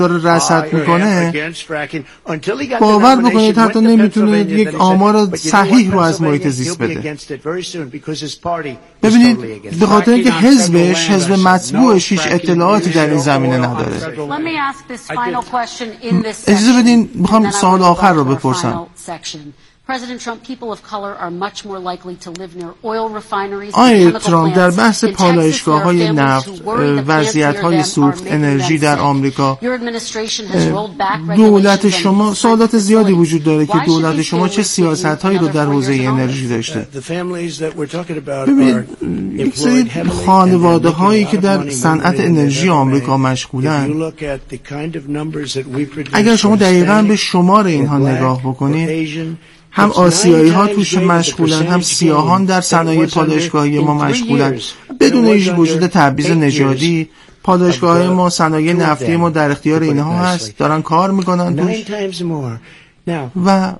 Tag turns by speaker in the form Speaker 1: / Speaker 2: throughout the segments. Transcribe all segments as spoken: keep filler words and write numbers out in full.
Speaker 1: داره رصد میکنه، باور بکنید حتی نمیتونه یک آمار صحیح رو از محیط زیست بده. ببینید به خاطر اینکه حزبش، حزب مطبوعش، هیچ اطلاعاتی در این زمینه نداره. اجازه بدین میخوام سوال آخر رو بپرسم. آقای ترامپ در بحث پالایشگاه‌های نفت، وضعیت‌های سوخت انرژی در آمریکا، دولت شما، سوالات زیادی وجود داره که دولت شما چه سیاست‌هایی رو در حوزه انرژی داشته. ببینید یک سری خانواده‌هایی که در صنعت انرژی آمریکا مشغولن، اگر شما دقیقاً به شمار اینها نگاه بکنید، هم آسیایی ها توش مشغولن، هم سیاهان در صنایع پالایشگاهی ما مشغولن. بدون هیچ وجود تبعیض نژادی پالایشگاه‌های ما، صنایع نفتی ما در اختیار اینها هست، دارن کار میکنن توش. و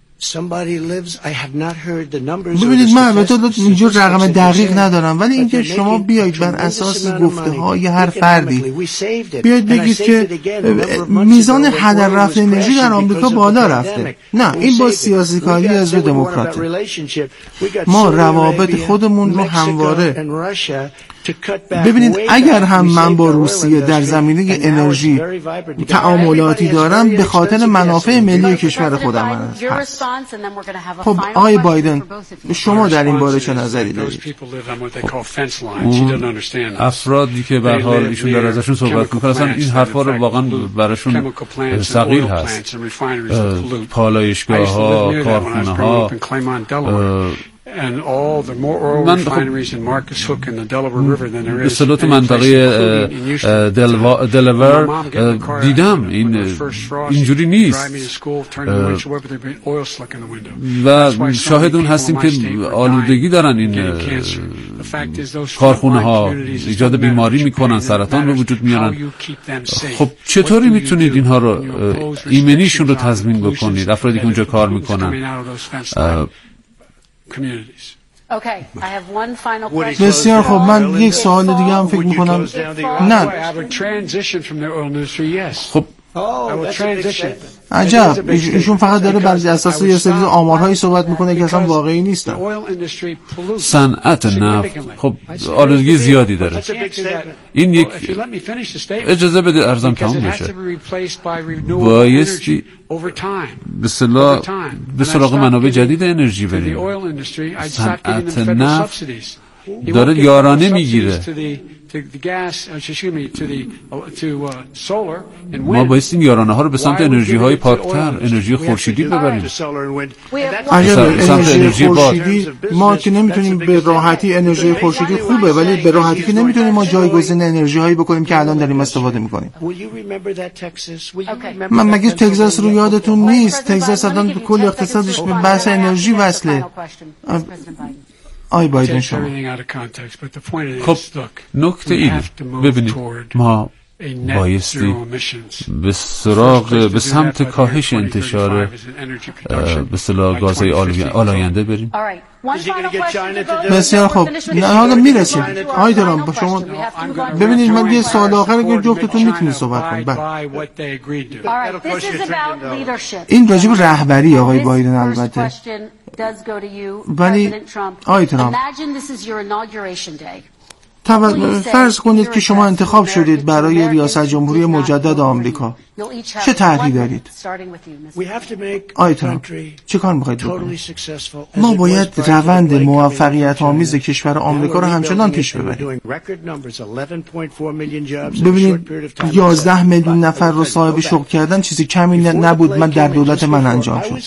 Speaker 1: ببینید من البته اینجور رقم دقیق ندارم، ولی اینکه شما بیایید بر اساس گفته های هر فردی بیایید بگید که میزان هدر رفت انرژی در آمریکا بالا رفته، نه، این با سیاسی کاری از دموکرات. ما روابط خودمون رو همواره، ببینید اگر هم من با روسیه در زمینه انرژی تعاملاتی دارم به خاطر منافع ملی کشور خودم هست. خب آقای بایدن شما در این باره چه نظری دارید؟
Speaker 2: افرادی که به هر حال ایشون در ازشون صحبت می‌کنه اصلا این حرفا رو واقعا براشون ثقیل هست. پالایشگاه‌ها، کارخانه‌ها، من به صلاح منطقه دلور دیدم این اینجوری نیست و شاهد اون هستیم که آلودگی دارن این کارخونه ها، ایجاد بیماری میکنن، سرطان به وجود میارن. خب چطوری میتونید اینها رو ایمنیشون رو تضمین بکنید، افرادی که اونجا کار میکنن؟
Speaker 1: بسیار خب، من یک سوال دیگه هم فکر میکنم. نه خب عجب، ایشون فقط داره بر اساس یه سری آمارهایی صحبت میکنه که اصلا واقعی نیستن.
Speaker 2: صنعت نفت خب آلودگی زیادی داره. این یک، اجازه بده عرضم تمام بشه، بایستی به صلاح به سراغ منابع جدید انرژی بریم. صنعت نفت داره یارانه میگیره. ما باید این یارانه ها رو به سمت انرژی های پاکتر، انرژی خورشیدی ببریم.
Speaker 1: اگر انرژی خورشیدی ما که نمیتونیم به راحتی، انرژی خورشیدی خوبه ولی به راحتی که نمیتونیم ما جایگزین انرژی هایی بکنیم که الان داریم استفاده میکنیم. من مگه تگزاس رو یادتون نیست؟ تگزاس الان کل اقتصادش به بحث انرژی وصله. آی بایدن شما.
Speaker 2: خب نکته اینه، ببینید ما بایستی به سراغ به سمت کاهش انتشار به اصطلاح گازهای آلاینده بریم.
Speaker 1: بسیار خوب، نه حالا میرسیم. آقای ترامپ شما ببینید من یه سوال آخر که جفتتون میتونید صحبت کنید. این راجب رهبری آقای بایدن البته، ولی آقای ترامپ فرض کنید که شما انتخاب شدید برای ریاست جمهوری مجدد آمریکا، چه طرحی دارید؟ آقای ترامپ چه کار می‌خواید بکنید؟ ما باید روند موفقیت آمیز کشور آمریکا رو همچنان پیش ببریم. ببینید یازده میلیون نفر رو صاحب شغل کردن چیزی کمی نبود من در دولت من انجام شد.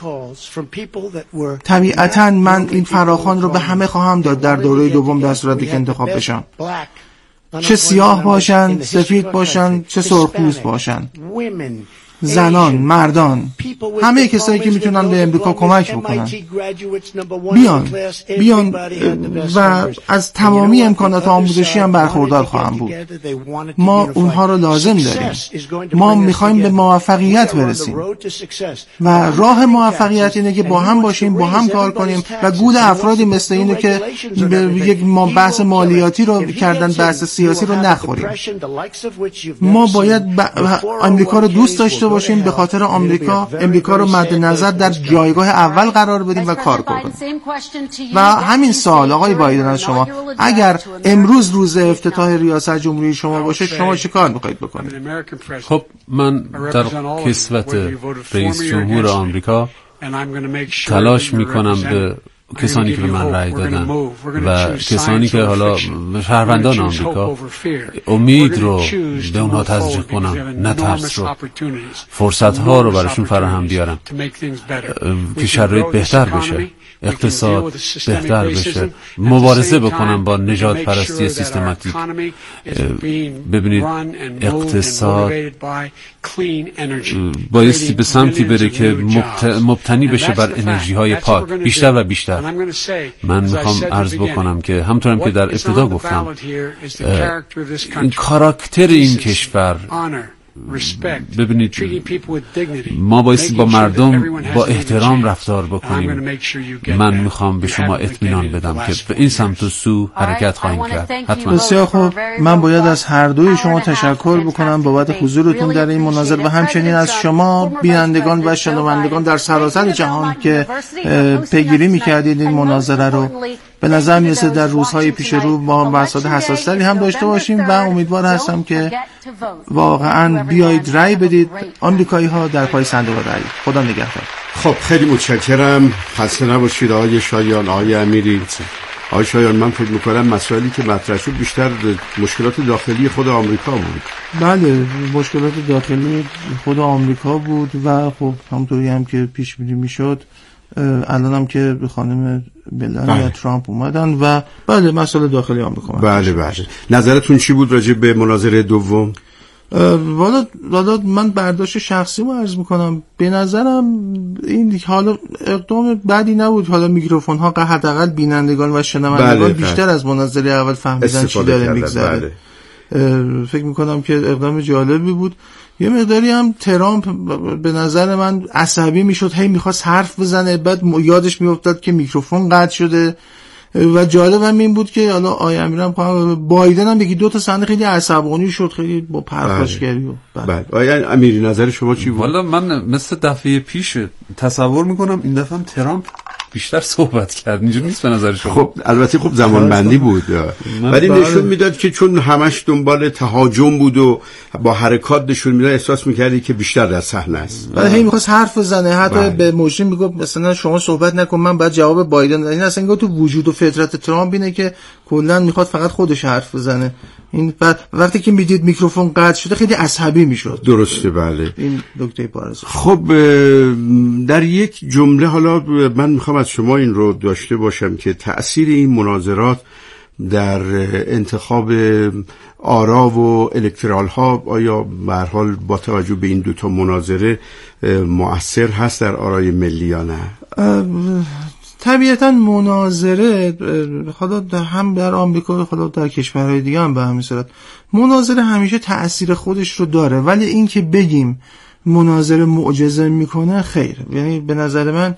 Speaker 1: طبیعتاً من این فراخوان رو به همه خواهم داد در دوره دوم در صورتی که انتخاب بشم، چه سیاه باشن، سفید باشن، چه سرخپوست باشن. زنان، مردان، همه کسایی که میتونن به امریکا کمک بکنن بیان بیان و از تمامی امکانات آموزشی هم برخوردار خواهم بود. ما اونها رو لازم داریم. ما میخوایم به موفقیت برسیم و راه موفقیت اینه که با هم باشیم، با هم کار کنیم و گول افرادی مثل اینو که یک بحث مالیاتی رو کردن بحث سیاسی رو نخوریم. ما باید ب... امریکا رو دوست داشته باشیم، به خاطر آمریکا امریکا رو مد نظر در جایگاه اول قرار بدیم و کار کنیم. و همین سال آقای بایدن از شما، اگر امروز روز افتتاح ریاست جمهوری شما باشه، شما چه کار می‌خواید بکنید؟
Speaker 2: خب من در کسوت رئیس جمهور آمریکا تلاش میکنم به کسانی که به من رأی دادن و کسانی که حالا شهروندان آمریکا امید رو به اونها تزریق کنم، نه ترس رو، فرصت ها رو براشون فراهم بیارم که شرایط بهتر بشه، اقتصاد بهتر بشه، مبارزه بکنم با نژاد پرستی سیستماتیک. ببینید اقتصاد بایستی به سمتی بره که مبتنی بشه بر انرژی های پاک بیشتر و بیشتر. من میخوام عرض بکنم که همونطورم که در ابتدا گفتم، این کاراکتر این کشور، ببینید ما بایستی با مردم با احترام رفتار بکنیم. من میخوام به شما اطمینان بدم که به این سمت و سو حرکت خواهیم کرد. حتما.
Speaker 1: بسیار خوب، من باید از هر دوی شما تشکر بکنم بابت حضورتون در این مناظره و همچنین از شما بینندگان و شنوندگان در سراسر جهان که پیگیری میکردید این مناظره رو. به نظر میرسه در روزهای پیش رو با بحثات حساس‌تری هم داشته باشیم و امیدوار هستم که واقعا بیایید رأی بدید. آمریکایی ها در پای صندوق رأی. خدا نگهدار.
Speaker 3: خب خیلی متشکرم. خسته نباشید آقای شایان، آقای امیری. آقای شایان، من فکر می‌کنم مسائلی که مطرح شد بیشتر مشکلات داخلی خود آمریکا بود.
Speaker 1: بله، مشکلات داخلی خود آمریکا بود و خب همونطوری هم که پیش بینی میشد الان هم که خانم بلن یا ترامپ اومدن و بله مسئله داخلی آمریکا.
Speaker 3: بله بله. نظرتون چی بود راجع به مناظره دوم؟
Speaker 1: والا والا من برداشت شخصی رو عرض میکنم. به نظرم این حالا اقدام بدی نبود. حالا میکروفون ها حداقل بینندگان و شنوندگان بله بیشتر بله. از مناظره اول فهمیدن چی داره میگذره. بله. فکر میکنم که اقدام جالبی بود. یه مقداری هم ترامپ به نظر من عصبی میشد، هی میخواست حرف بزنه، بعد یادش میافتاد که میکروفون قطع شده و جالب هم این بود که حالا آقای امیرم بایدن هم بگی دو تا صحنه خیلی عصبانی شد، خیلی با پرخاشگری و
Speaker 3: بله. آقای امیری نظر شما چی بود؟
Speaker 2: والا من مثل دفعه پیش تصور میکنم این دفعه هم ترامپ بیشتر صحبت کرد. اینجوری نیست به نظر شما؟
Speaker 3: خب البته خب زمان بندی بود ولی نشون میداد که چون همش دنبال تهاجم بود و با حرکات نشون میداد، احساس میکردی که بیشتر در صحنه است.
Speaker 1: بعد هی میخواست حرف بزنه، حتی بله. به موشین میگفت مثلا شما صحبت نکن، من بعد جواب بایدن. این اصلا انگار تو وجود و فطرت ترامپ اینه که کلا میخواد فقط خودش حرف بزنه. این بعد وقتی که میدید میکروفون قطع شده خیلی عصبی میشد.
Speaker 3: درسته بله.
Speaker 1: این نکته پارس.
Speaker 3: خب در یک جمله حالا من میخوام از شما این رو داشته باشم که تأثیر این مناظرات در انتخاب آرا و الکترال ها آیا به هر حال با توجه به این دو تا مناظره مؤثر هست در آرای ملی یا نه؟
Speaker 1: طبیعتا مناظره خدا در هم در آمریکا خدا در کشورهای دیگه هم به همین صورت مناظره همیشه تأثیر خودش رو داره، ولی این که بگیم مناظره معجزه میکنه خیر. یعنی به نظر من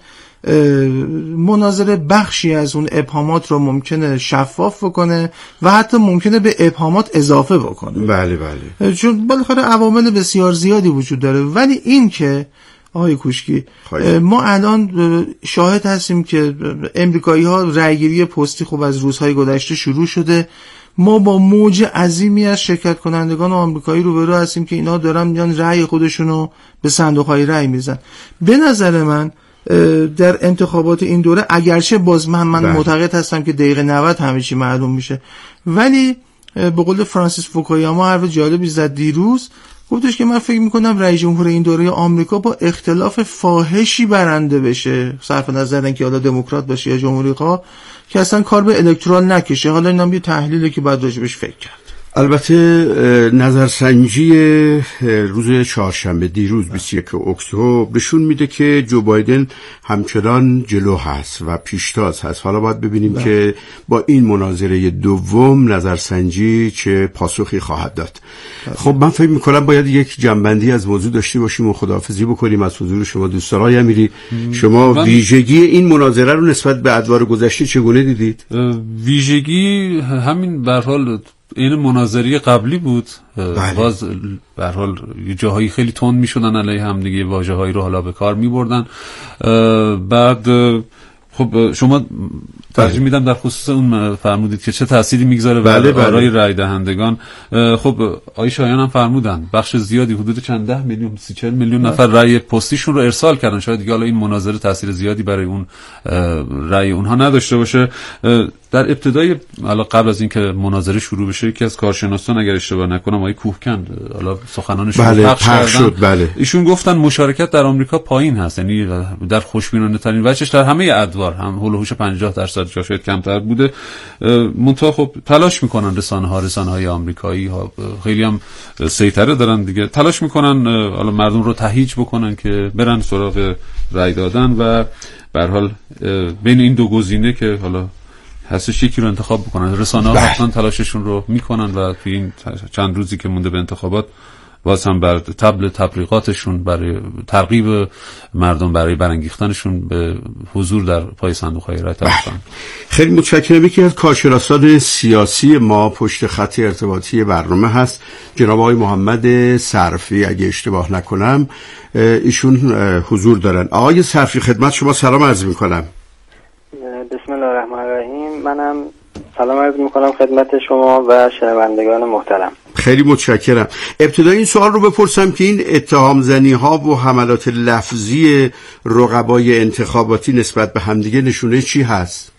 Speaker 1: مناظره بخشی از اون ابهامات رو ممکنه شفاف بکنه و حتی ممکنه به ابهامات اضافه بکنه.
Speaker 3: بله بله.
Speaker 1: چون بالاخره عوامل بسیار زیادی وجود داره، ولی این که آقای کوشکی ما الان شاهد هستیم که امریکایی ها رأیگیری پستی خوب از روزهای گذشته شروع شده. ما با موج عظیمی از شرکت کنندگان آمریکایی روبرو هستیم که اینا دارن میان رأی خودشونو به صندوق‌های رأی میزنن. به نظر من در انتخابات این دوره اگرچه باز من من معتقد هستم که دقیقه نود همه چی معلوم میشه، ولی به قول فرانسیس فوکویاما حرف جالبی زد دیروز، گفتش که من فکر میکنم رئیس جمهور این دوره آمریکا با اختلاف فاحشی برنده بشه، صرف نظر اینکه حالا دموکرات باشه یا جمهوری خواه، که اصلا کار به الکترال نکشه. حالا اینم یه تحلیلی که بعد راجبش فکر کرد.
Speaker 3: البته نظرسنجی روز چهارشنبه دیروز بیست و یک اکتبر نشون میده که جو بایدن همچنان جلو هست و پیشتاز هست. حالا باید ببینیم ده. که با این مناظره دوم نظرسنجی چه پاسخی خواهد داد. ده. خب من فکر میکنم باید یک جنبندی از موضوع داشته باشیم و خداحافظی بکنیم از حضور شما دوستان. آقای امیری، شما من... ویژگی این مناظره رو نسبت به ادوار گذشته چگونه دیدید؟
Speaker 2: ویژگی همین به هر حال این مناظره قبلی بود. بله. باز به هر حال جاهایی خیلی تند میشدن علیه هم دیگه، واژه‌هایی رو حالا به کار میبردن. بعد خب شما ترجیح میدم در خصوص اون فرمودید که چه تأثیری میگذاره بر بله آرای رای دهندگان. خب آقای شایان هم فرمودن بخش زیادی حدود چند ده میلیون سی چهل میلیون نفر رای پستیشون رو ارسال کردن. شاید دیگه حالا این مناظره تأثیر زیادی برای اون رای اونها نداشته باشه. در ابتدای حالا قبل از اینکه مناظره شروع بشه یکی از کارشناسان اگر اشتباه نکنم آقای کوهکند حالا سخنانشون
Speaker 3: بله،
Speaker 2: پخش کردن.
Speaker 3: بله.
Speaker 2: ایشون گفتن مشارکت در آمریکا پایین هست، یعنی در خوشبینانه ترین وجهش در همه ادوار هم هولوش پنجاه درصد جا شاید کمتر بوده. منتها خب تلاش میکنن رسانه ها رسانه های آمریکایی ها خیلی هم سیطره دارن دیگه، تلاش میکنن حالا مردم رو تهییج بکنن که برن سراغ رای دادن و به هر حال بین این دو گزینه که حالا هستش یکی رو انتخاب بکنن. رسانه ها حتما تلاششون رو میکنن و توی این چند روزی که مونده به انتخابات باز هم بر تبل تبلیغاتشون برای ترغیب مردم برای برانگیختنشون به حضور در پای صندوق‌های رای تلاشن.
Speaker 3: خیلی متشکرم. یکی از کارشناسان سیاسی ما پشت خط ارتباطی برنامه هست جناب آقای محمد صرفی، اگه اشتباه نکنم ایشون حضور دارن. آقای صرفی خدمت شما سلام عرض میکنم.
Speaker 4: بسم الله الرحمن الرحیم. منم سلام عرض میکنم خدمت شما و شنوندگان محترم.
Speaker 3: خیلی متشکرم. ابتدا این سوال رو بپرسم که این اتهام زنی ها و حملات لفظی رقبای انتخاباتی نسبت به همدیگه نشونه چی هست؟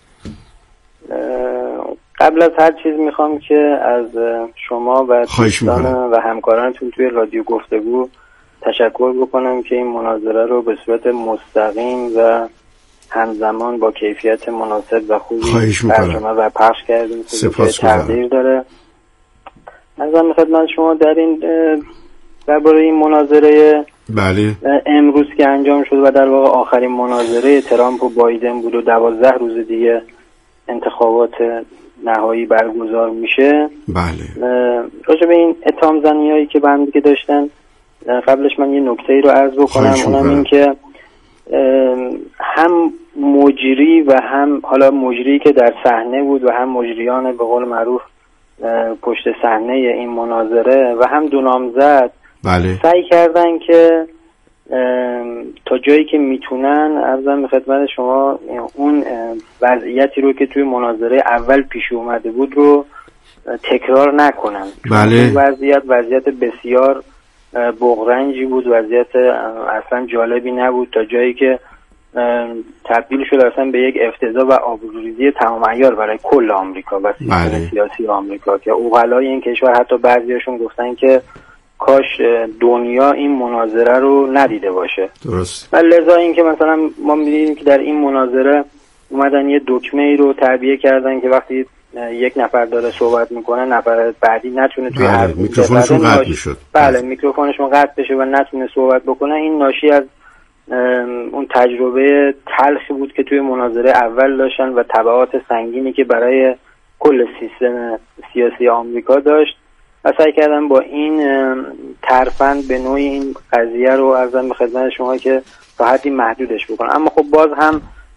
Speaker 4: قبل از هر چیز میخوام که از شما و دوستان و همکارانتون توی رادیو گفتگو تشکر بکنم که این مناظره رو به صورت مستقیم و همزمان با کیفیت مناسب و خوبی ترجمه و پخش کردیم.
Speaker 3: سپاس
Speaker 4: تقدیر داره. ازم خدمت شما در این درباره این مناظره
Speaker 3: بله
Speaker 4: امروز که انجام شد و در واقع آخرین مناظره ترامپ و بایدن بود و دوازده روز دیگه انتخابات نهایی برگزار میشه.
Speaker 3: بله
Speaker 4: راجع به این اتهام زنیایی که با هم دیگه داشتن قبلش من یه نکته‌ای رو عرض بکنم، اونم این که هم مجری و هم حالا مجری که در صحنه بود و هم مجریان به قول معروف پشت صحنه این مناظره و هم دو نامزد
Speaker 3: بله.
Speaker 4: سعی کردن که تا جایی که میتونن عرضم به خدمت شما اون وضعیتی رو که توی مناظره اول پیش اومده بود رو تکرار نکنن.
Speaker 3: بله.
Speaker 4: وضعیت وضعیت بسیار بغرنجی بود، وضعیت اصلا جالبی نبود تا جایی که تبدیل شد اصلا به یک افتضاح و آبروریزی تمام عیار برای کل آمریکا و سیستم سیاسی آمریکا که عقلای این کشور حتی بعضیاشون گفتن که کاش دنیا این مناظره رو ندیده باشه.
Speaker 3: درست.
Speaker 4: و لذا این که مثلا ما می‌بینیم که در این مناظره اومدن یه دکمه ای رو تعبیه کردن که وقتی یک نفر داره صحبت میکنه نفر بعدی نتونه توی
Speaker 3: بله.
Speaker 4: هر
Speaker 3: میکروفونشون قطع میشد.
Speaker 4: بله میکروفونشون قطع بشه و نتونه صحبت بکنه. این ناشی از اون تجربه تلخی بود که توی مناظره اول داشتن و تبعات سنگینی که برای کل سیستم سیاسی آمریکا داشت و سعی کردن با این ترفند به نوعی این قضیه رو عرضم به خدمت شما که تا حدی محدودش بکنن. اما خب باز هم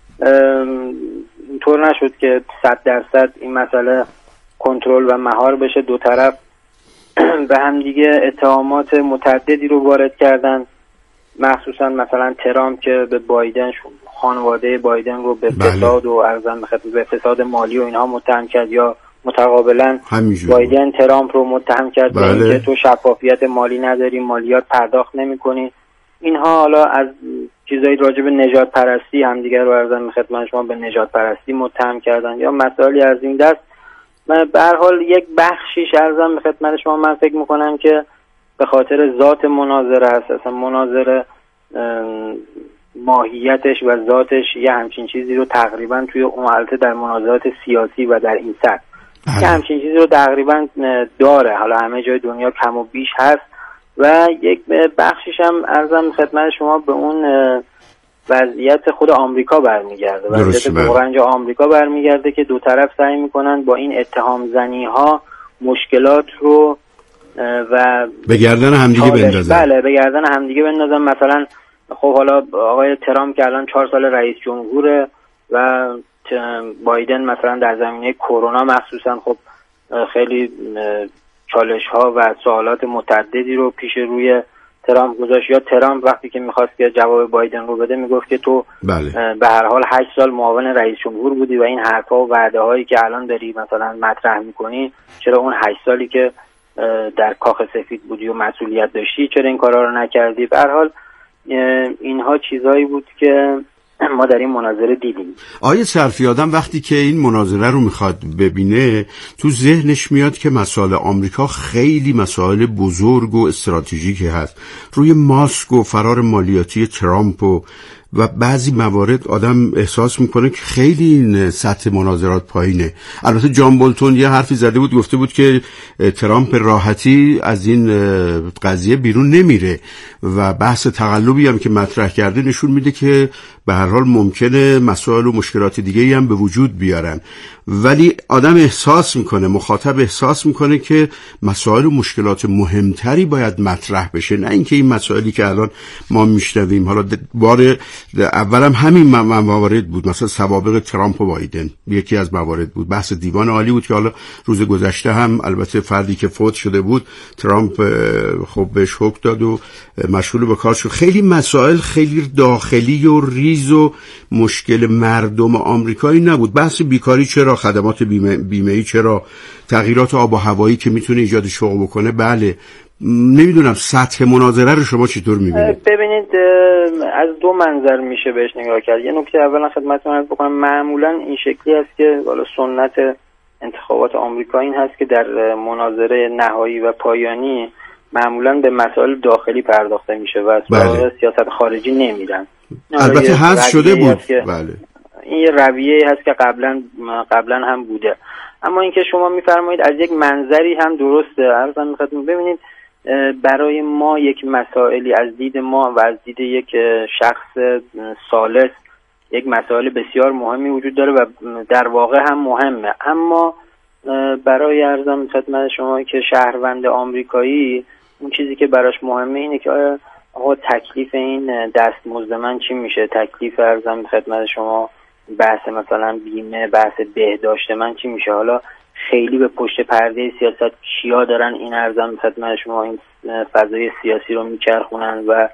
Speaker 4: اینطور نشد که صد درصد این مسئله کنترل و مهار بشه. دو طرف به هم دیگه اتهامات متعددی رو وارد کردن، مخصوصا مثلا ترامپ که به بایدن خانواده بایدن رو به فساد و عرضم به خدمت به فساد مالی و اینها متهم کرد، یا متقابلا بایدن ترامپ رو متهم کرد به اینکه تو شفافیت مالی نداری، مالیات پرداخت نمی‌کنی. اینها حالا از چیزایی راجع به نژاد پرستی همدیگر رو عرضم به خدمت شما به نژاد پرستی متهم کردن یا مسائلی از این دست. من به هر حال یک بخشیش عرضم به خدمت شما من فکر می‌کنم که به خاطر ذات مناظره هست. اصلا مناظره ماهیتش و ذاتش یه همچین چیزی رو تقریبا توی اون حالت در مناظرات سیاسی و در این سطح که همچین چیزی رو تقریبا داره، حالا همه جای دنیا کم و بیش هست و یک بخشیش هم عرضم خدمت شما به اون وضعیت خود آمریکا برمیگرده، وضعیت بحران آمریکا برمیگرده که دو طرف سعی میکنن با این اتهام زنی ها مشکلات رو و
Speaker 3: به گردن همدیگه بندازن.
Speaker 4: بله به گردن همدیگه بندازن. مثلا خب حالا آقای ترامپ که الان چهار سال رئیس جمهوره و بایدن مثلا در زمینه کرونا مخصوصا خب خیلی چالش ها و سوالات متعددی رو پیش روی ترامپ گذاشت. یا ترامپ وقتی که میخواست که جواب بایدن رو بده میگفت که تو
Speaker 3: بله.
Speaker 4: به هر حال هشت سال معاون رئیس جمهور بودی و این حرفا و وعده هایی که الان داری مثلا مطرح میکنی، چرا اون هشت سالی که در کاخ سفید بودی و مسئولیت داشتی چرا این کارا رو نکردی؟ به هر حال اینها چیزایی بود که ما در این مناظره دیدیم.
Speaker 3: آیه صرفی آدم وقتی که این مناظره رو میخواد ببینه تو ذهنش میاد که مسائل آمریکا خیلی مسائل بزرگ و استراتژیکی هست، روی ماسک و فرار مالیاتی ترامپ و و بعضی موارد آدم احساس میکنه که خیلی این سطح مناظرات پایینه. البته جان بولتون یه حرفی زده بود، گفته بود که ترامپ راحتی از این قضیه بیرون نمیره و بحث تقلبی هم که مطرح کرده نشون میده که به هر حال ممکنه مسائل و مشکلات دیگه‌ای هم به وجود بیارن، ولی آدم احساس میکنه، مخاطب احساس میکنه که مسائل و مشکلات مهمتری باید مطرح بشه، نه اینکه این مسائلی که الان ما میشنویم. حالا بار اولم همین موارد بود، مثلا سوابق ترامپ و بایدن یکی از موارد بود، بحث دیوان عالی بود که حالا روز گذشته هم البته فردی که فوت شده بود ترامپ خب بهش حکم داد و مشغول به کار شد. خیلی مسائل خیلی داخلی و ریز و مشکل مردم آمریکایی نبود. بحث بیکاری چرا، خدمات بیمه بیمه‌ای چرا، تغییرات آب و هوایی که میتونه ایجاد شغل بکنه. بله نمیدونم سطح مناظره رو شما چطور میبینید؟
Speaker 4: ببینید از دو منظر میشه بهش نگاه کرد. یه نکته اولا خدمتتون عرض بکنم، معمولا این شکلی است که والا سنت انتخابات آمریکا این هست که در مناظره نهایی و پایانی معمولا به مسائل داخلی پرداخته میشه و سراغ سیاست خارجی نمیرن.
Speaker 3: البته حذف شده بود. بله.
Speaker 4: این یه رویه هست که قبلا قبلا هم بوده، اما اینکه شما میفرمایید از یک منظری هم درسته. عرضم میخوام ببینید برای ما یک مسائلی از دید ما و از دید یک شخص ثالث یک مسائل بسیار مهمی وجود داره و در واقع هم مهمه، اما برای عرضم خدمت شما که شهروند آمریکایی اون چیزی که براش مهمه اینه که آیا آقا تکلیف این دستمزد من چی میشه، تکلیف عرضم خدمت شما بحث مثلا بیمه، بحث بهداشت من چی میشه. حالا خیلی به پشت پرده سیاست کیا دارن این عرضم خدمت شما این فضای سیاسی رو میچرخونن و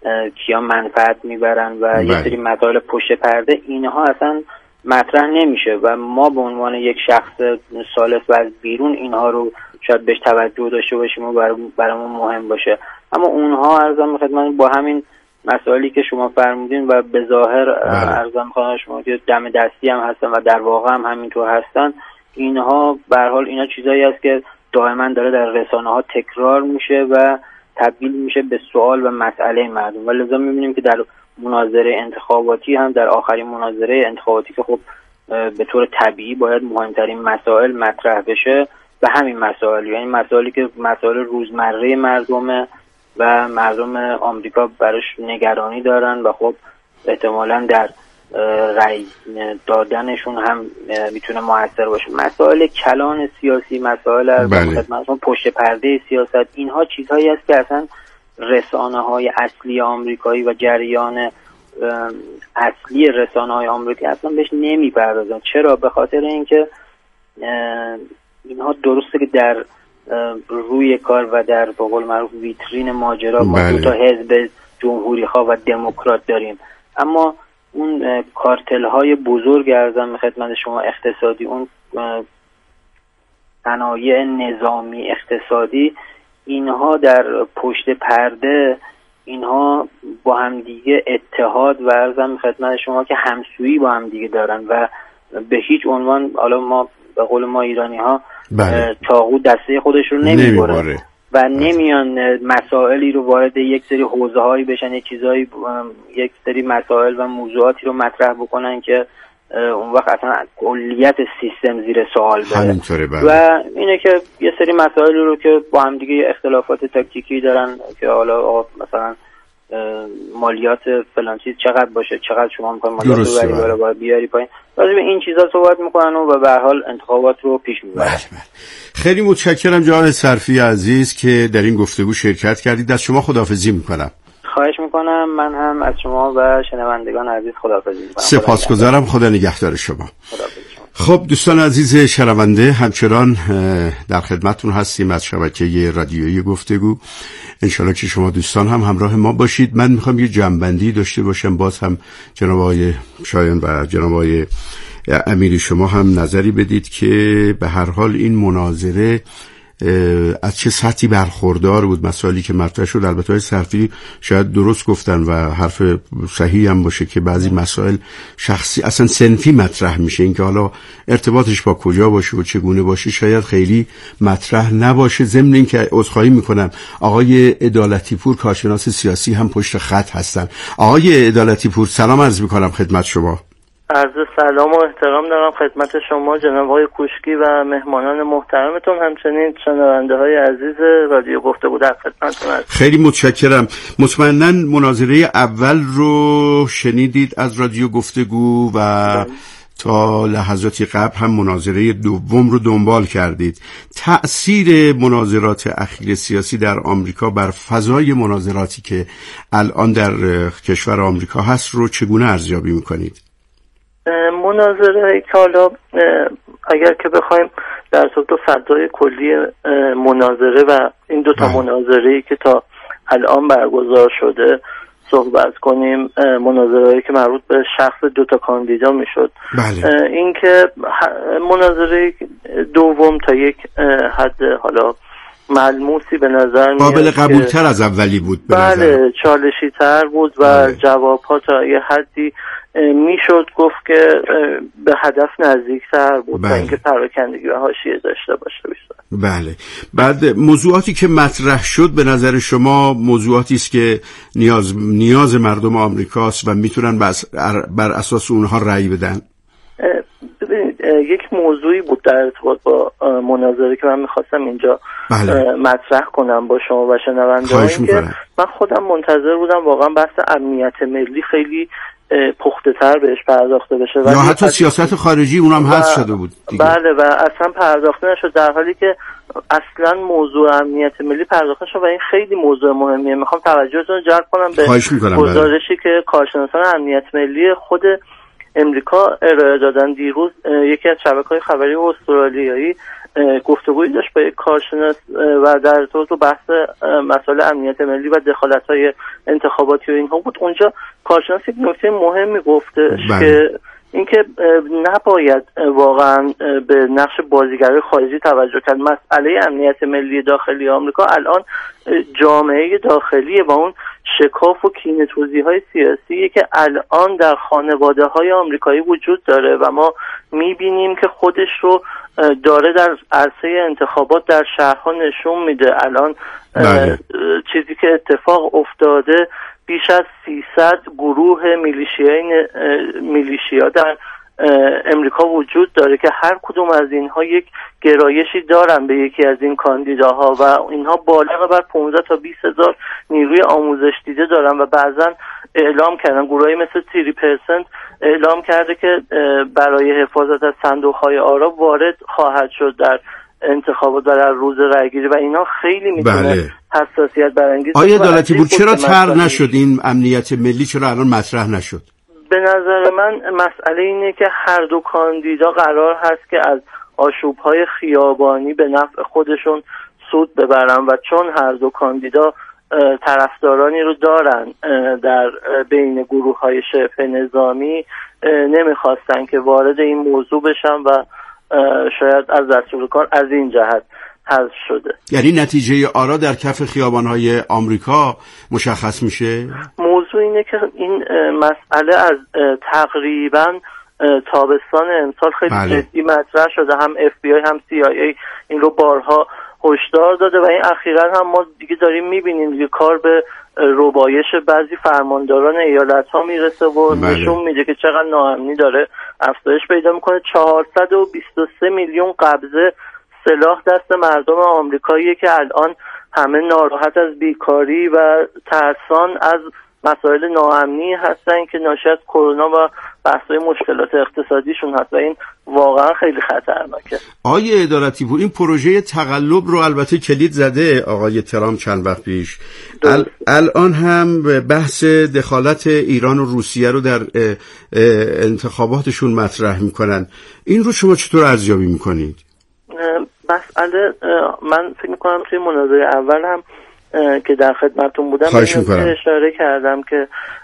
Speaker 4: کیا منفعت میبرن و بله. یه سری مسائل پشت پرده اینها اصلا مطرح نمیشه و ما به عنوان یک شخص ثالث و از بیرون اینها رو شاید بهش توجه داشته باشیم و برامون مهم باشه، اما اونها عرضم خدمت با همین مسائلی که شما فرمودین و به ظاهر عرضم خدمت شما که دم دستی هم هستن و در واقع هم همینطور هستن، اینها به هر حال اینا چیزایی است که دائما داره در رسانه ها تکرار میشه و تبدیل میشه به سوال و مسئله مردم و لذا میبینیم که در مناظره انتخاباتی هم در آخرین مناظره انتخاباتی که خب به طور طبیعی باید مهمترین مسائل مطرح بشه و همین مسائل، یعنی مسائلی که مسائل روزمره مردمه و مردم آمریکا براش نگرانی دارن و خب احتمالاً در رأی دادنشون هم میتونه موثر باشه. مسائل کلان سیاسی، مسائل خدمتتون پشت پرده سیاست، اینها چیزهایی است که اصلا رسانه‌های اصلی آمریکایی و جریان اصلی رسانه‌های آمریکایی اصلا بهش نمیپردازن. چرا؟ به خاطر اینکه اینها درسته که در روی کار و در به قول معروف ویترین ماجرا ما دو تا حزب جمهوری‌خواه و دموکرات داریم، اما اون کارتل های بزرگ ارزم خدمت شما اقتصادی، اون صنایع نظامی اقتصادی، اینها در پشت پرده اینها با هم دیگه اتحاد و ارزم خدمت شما که همسویی با هم دیگه دارن و به هیچ عنوان حالا ما به قول ما ایرانی ها چاقو دسته خودش رو نمیبره و نمیان مسائلی رو وارد یک سری حوزه هایی بشن، یک چیزایی یک سری مسائل و موضوعاتی رو مطرح بکنن که اون وقت اصلا کلیت سیستم زیر سوال بره.
Speaker 3: و
Speaker 4: اینه که یه سری مسائل رو که با هم دیگه اختلافات تاکتیکی دارن که حالا مثلا مالیات فلان چیز چقدر باشه، چقدر شما میخواید مالیات رو بری بالا باید بیاری پایین، راجع به این چیزا صحبت میکنن و به هر حال انتخابات رو پیش میبرن.
Speaker 3: خیلی متشکرم جناب صرفی عزیز که در این گفتگو شرکت کردید. از شما خداحافظی میکنم.
Speaker 4: خواهش میکنم. من هم از شما و شنوندگان عزیز خداحافظی میکنم.
Speaker 3: سپاسگزارم. خدا نگهدار شما.
Speaker 4: خداحافظ.
Speaker 3: خب دوستان عزیز شنونده، همچنان در خدمتتون هستیم از شبکه رادیویی گفتگو. انشالله که شما دوستان هم همراه ما باشید. من میخوام یه جنبندی داشته باشم، باز هم جناب آقای شایان و جناب آقای امیری شما هم نظری بدید که به هر حال این مناظره از چه سطحی برخوردار بود. مسائلی که مطرح شد البته های صرفی شاید درست گفتن و حرف صحیح هم باشه که بعضی مسائل شخصی اصلا صنفی مطرح میشه، اینکه حالا ارتباطش با کجا باشه و چگونه باشه شاید خیلی مطرح نباشه. ضمن اینکه عذرخواهی میکنم آقای عدالتی پور کارشناس سیاسی هم پشت خط هستن. آقای عدالتی پور سلام عرض میکنم خدمت شما.
Speaker 5: عرض سلام و احترام دارم خدمت شما جناب آقای کوشکی و مهمانان محترمتون، همچنین شنونده های عزیز رادیو گفتگو در خدمتتون هستم.
Speaker 3: خیلی متشکرم. مطمئناً مناظره اول رو شنیدید از رادیو گفتگو و تا لحظاتی قبل هم مناظره دوم رو دنبال کردید. تأثیر مناظرات اخیر سیاسی در آمریکا بر فضای مناظراتی که الان در کشور آمریکا هست رو چگونه ارزیابی می‌کنید؟
Speaker 5: مناظره که حالا اگر که بخوایم در تو فضای کلی مناظره و این دو تا مناظره‌ای که تا الان برگزار شده صحبت کنیم، مناظره‌ای که مربوط به شخص دو تا کاندیدا میشد.
Speaker 3: بله.
Speaker 5: این که مناظره دوم تا یک حد حالا ملموسی به نظر میاد
Speaker 3: قابل قبولتر از اولی بود.
Speaker 5: بله، چالشی تر بود و بله. جوابها تا یه حدی میشد گفت که به هدف نزدیکتر بود تا اینکه پراکندگی و حاشیه داشته باشه بیشتر.
Speaker 3: بله. بعد موضوعاتی که مطرح شد به نظر شما موضوعاتی است که نیاز نیاز مردم آمریکاست و میتونن بر اساس اونها رأی بدن؟
Speaker 5: ببینید یک موضوعی بود در ارتباط با مناظره که من میخواستم اینجا
Speaker 3: بله.
Speaker 5: مطرح کنم با شما و شنونده‌ها، که من خودم منتظر بودم واقعا بحث امنیت ملی خیلی پخته تر بهش پرداخته بشه
Speaker 3: یا حتی سیاست خارجی اونم حذف شده بود دیگه.
Speaker 5: بله و اصلا پرداخته نشد، در حالی که اصلا موضوع امنیت ملی پرداخته شد و این خیلی موضوع مهمیه. میخوام توجهتون رو جلب کنم به گزارشی که کارشناسان امنیت ملی خود امریکا ارائه دادن دیروز. یکی از شبکه‌های خبری استرالیایی گفتگویی داشت با یک کارشناس و در ارتباط با بحث مسائل امنیت ملی و دخالت‌های انتخاباتی و اینها بود. اونجا کارشناس یک نکته مهمی گفتش که اینکه نباید واقعا به نقش بازیگرای خارجی توجه کرد. مسئله امنیت ملی داخلی آمریکا الان جامعه داخلی و اون شکاف و کینه‌توزی‌های سیاسی که الان در خانواده‌های آمریکایی وجود داره و ما می‌بینیم که خودش رو داره در عرصه انتخابات در شهرها نشون میده. الان چیزی که اتفاق افتاده، بیش از سیصد گروه میلیشیای میلیشیا در امریکا وجود داره که هر کدوم از اینها یک گرایشی دارن به یکی از این کاندیداها و اینها بالغ بر پانزده تا بیست هزار نیروی آموزش دیده دارن و بعضا اعلام کردن، گروهی مثل تری پرسنت اعلام کرده که برای حفاظت از صندوق‌های آرا وارد خواهد شد در انتخابات و در روز رأیگیری و اینا خیلی میتونه بله. حساسیت برانگیز.
Speaker 3: آیا عدالتی بود چرا طرح نشد این امنیت ملی، چرا الان مطرح نشد؟
Speaker 5: به نظر من مسئله اینه که هر دو کاندیدا قرار هست که از آشوب‌های خیابانی به نفع خودشون سود ببرن و چون هر دو کاندیدا طرفدارانی رو دارن در بین گروه‌های شبه نظامی، نمیخواستن که وارد این موضوع بشن و شاید از دستور کار از این جهت حذف شده.
Speaker 3: یعنی نتیجه آرا در کف خیابان‌های آمریکا مشخص میشه؟
Speaker 5: موضوع اینه که این مسئله از تقریباً تابستان امسال خیلی بله. جدی مطرح شده. هم اف بی آی هم سی آی ای این رو بارها هشدار داده و این اخیراً هم ما دیگه داریم میبینیم دیگه کار به ربایش بعضی فرمانداران ایالت ها میرسه و نشون میده که چقدر ناامنی داره افزایش پیدا میکنه. چهارصد و بیست و سه میلیون قبضه سلاح دست مردم آمریکاییه که الان همه ناراحت از بیکاری و ترسان از مسائل ناامنی هستن که ناشی از کرونا و بحث‌های مشکلات اقتصادیشون هست و این واقعا خیلی خطرناکه.
Speaker 3: آقای عدالتی پور، این پروژه تقلب رو البته کلید زده آقای ترامپ چند وقت پیش. ال... الان هم بحث دخالت ایران و روسیه رو در اه، اه، انتخاباتشون مطرح میکنن. این رو شما چطور ارزیابی میکنید؟
Speaker 5: مسئله من فکر میکنم توی مناظره اول هم که در خدمتون بودم اشاره کردم که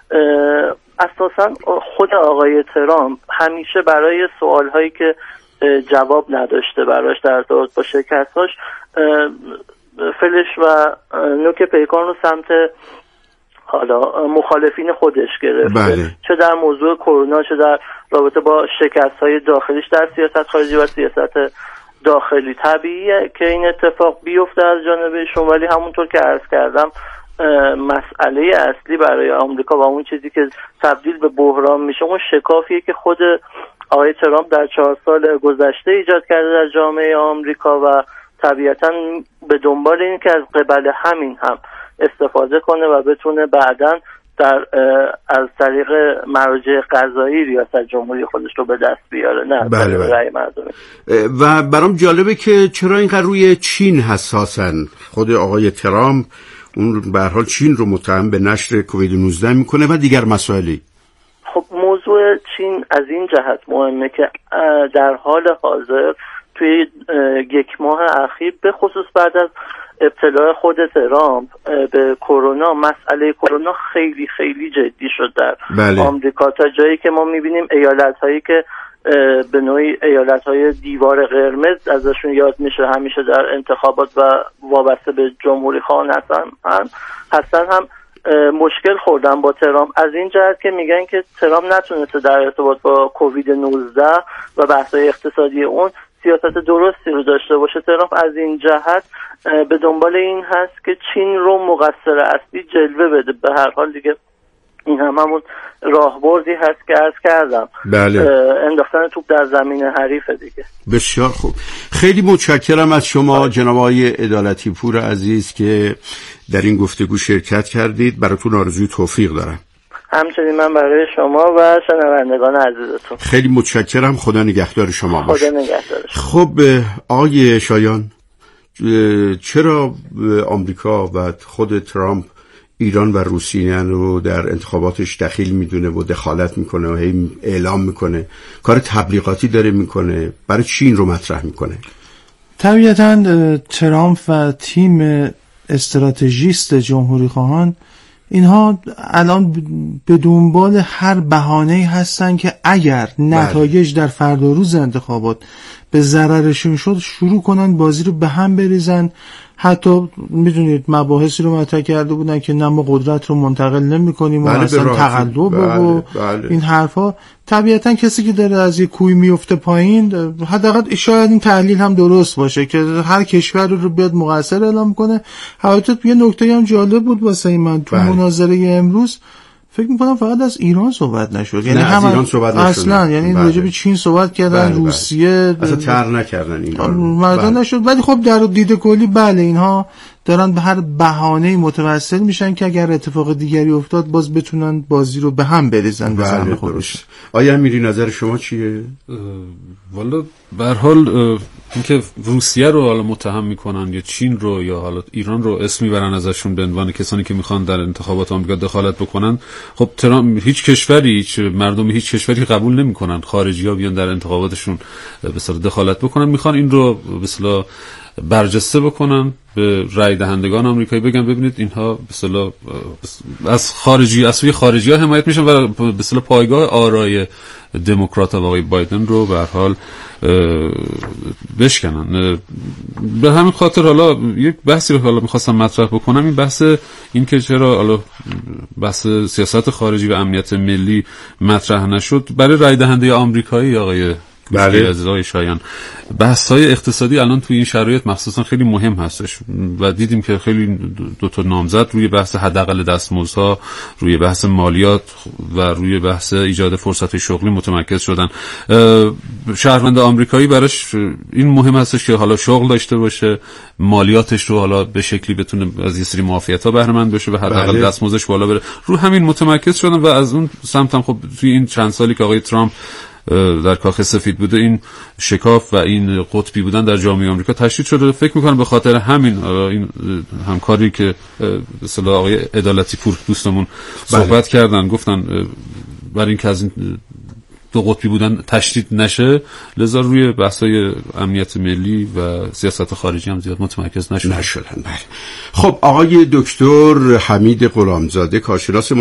Speaker 5: اساسا خود آقای ترامپ همیشه برای سوالهایی که جواب نداشته براش در ارتباط با شکستاش فلش و نوک پیکان رو سمت حالا مخالفین خودش گرفته.
Speaker 3: بله.
Speaker 5: چه در موضوع کرونا چه در رابطه با شکست‌های داخلیش در سیاست خارجی و سیاست داخلی. طبیعیه که این اتفاق بیفته از جانب ایشون، ولی همونطور که عرض کردم مسئله اصلی برای آمریکا و اون چیزی که تبدیل به بحران میشه اون شکافیه که خود آقای ترامپ در چهار سال گذشته ایجاد کرده در جامعه آمریکا و طبیعتاً به دنبال این که از قبل همین هم استفاده کنه و بتونه بعداً در از طریق مراجع قضایی ریاست جمهوری خودش رو به دست بیاره. نه
Speaker 3: بله بله.
Speaker 5: رأی مردم.
Speaker 3: و برام جالبه که چرا اینقدر روی چین حساسن. خود آقای ترامپ اون به هر حال چین رو متهم به نشر کووید نوزده میکنه و دیگر مسائلی.
Speaker 5: خب موضوع چین از این جهت مهمه که در حال حاضر توی یک ماه اخیر به خصوص بعد از ابتلا خود ترامپ به کرونا مسئله کرونا خیلی خیلی جدی شد در
Speaker 3: بله.
Speaker 5: آمریکا تا جایی که ما میبینیم ایالت هایی که به نوعی ایالت های دیوار قرمز ازشون یاد میشه همیشه در انتخابات و وابسته به جمهوری خواهان هستن هم هستن هم مشکل خوردن با ترامپ از این جهت که میگن که ترامپ نتونسته در ارتباط با کووید نوزده و بحث‌های اقتصادی اون سیاست درستی رو داشته باشه. ترامپ از این جهت به دنبال این هست که چین رو مقصر اصلی جلوه بده. به هر حال دیگه این هم همون راهبردی هست که عرض کردم.
Speaker 3: بله.
Speaker 5: انداختن توپ در زمین حریف دیگه.
Speaker 3: بسیار خوب. خیلی متشکرم از شما جناب آقای عدالتی پور عزیز که در این گفتگو شرکت کردید. براتون آرزوی توفیق دارم.
Speaker 5: همچنین من برای شما و شنوندگان عزیزتون.
Speaker 3: خیلی متشکرم. خدا نگهدار شما باشه.
Speaker 5: خدا نگهدارش.
Speaker 3: خب آقای شایان، چرا آمریکا و خود ترامپ ایران و روسیه رو در انتخاباتش دخیل میدونه و دخالت میکنه و هی اعلام میکنه، کار تبلیغاتی داره میکنه، برای چی این رو مطرح میکنه؟
Speaker 1: طبیعتاً ترامپ و تیم استراتژیست جمهوری خواهان اینها الان به دنبال هر بهانه‌ای هستن که اگر نتایج در فردا روز انتخابات به ضررشون شد شروع کنن بازی رو به هم بریزن. حتی میدونید مباحثی رو مطرح کرده بودن که نه ما قدرت رو منتقل نمی کنیم و اصلا تقلب و
Speaker 3: بله.
Speaker 1: این حرفا. طبیعتا کسی که داره از یک کوی میفته پایین، حداقل شاید این تحلیل هم درست باشه که هر کشور رو بیاد مقصر اعلام کنه. البته یه نکته هم جالب بود واسه من تو بله. مناظره امروز فکر میکنم فقط از ایران صحبت نشد، یعنی هم
Speaker 3: ایران صحبت
Speaker 1: اصلا یعنی
Speaker 3: بله.
Speaker 1: راجع به چین صحبت کردن، بله روسیه
Speaker 3: بله. اصلا طرح نکردن اینا
Speaker 1: مردم بله. نشد. ولی خب در دید کلی بله اینها دارن به هر بهانه‌ای متوسل میشن که اگر اتفاق دیگری افتاد باز بتونن بازی رو به هم بریزن.
Speaker 3: بله به خودش. آیا میری نظر شما چیه؟
Speaker 2: والا به هر حال اینکه روسیه رو حالا متهم میکنن یا چین رو یا حالا ایران رو اسم میبرن ازشون به عنوان کسانی که میخوان در انتخابات آمریکا دخالت بکنن، خب ترامپ هیچ کشوری هیچ مردم هیچ کشوری قبول نمیکنن خارجی‌ها بیان در انتخاباتشون به اصطلاح دخالت بکنن. میخوان این رو به اصطلاح برجسته بکنن، به رای دهندگان آمریکایی بگن ببینید اینها به اصطلاح از خارجی از سوی خارجی‌ها حمایت میشن و به اصطلاح پایگاه آرای دموکرات و آقای بایدن رو به هر حال بشکنن. به همین خاطر حالا یک بحثی رو حالا می‌خواستم مطرح بکنم، این بحث این که چرا حالا بحث سیاست خارجی و امنیت ملی مطرح نشد برای رای دهنده آمریکایی آقای بله. از آقای شایان بحث‌های اقتصادی الان توی این شرایط مخصوصا خیلی مهم هستش و دیدیم که خیلی دو تا نامزد روی بحث حداقل دستمزدها، روی بحث مالیات و روی بحث ایجاد فرصت شغلی متمرکز شدن. شهروند آمریکایی براش این مهم هستش که حالا شغل داشته باشه، مالیاتش رو حالا به شکلی بتونه از یه سری معافیت‌ها بهره مند بشه و حداقل بله. دستمزدش بالا بره. رو همین متمرکز شدن و از اون سمت هم خب توی این چند سالی که آقای ترامپ در کاخ سفید بوده این شکاف و این قطبی بودن در جامعه آمریکا تشدید شده. فکر میکنم به خاطر همین این همکاری که به اصطلاح آقای عدالتی پور دوستمون صحبت بله. کردن، گفتن برای اینکه از این دو قطبی بودن تشدید نشه لذا روی بحث‌های امنیت ملی و سیاست خارجی هم زیاد متمرکز نشدن.
Speaker 3: نشدن بله. خب آقای دکتر حمید غلامزاده کارشناس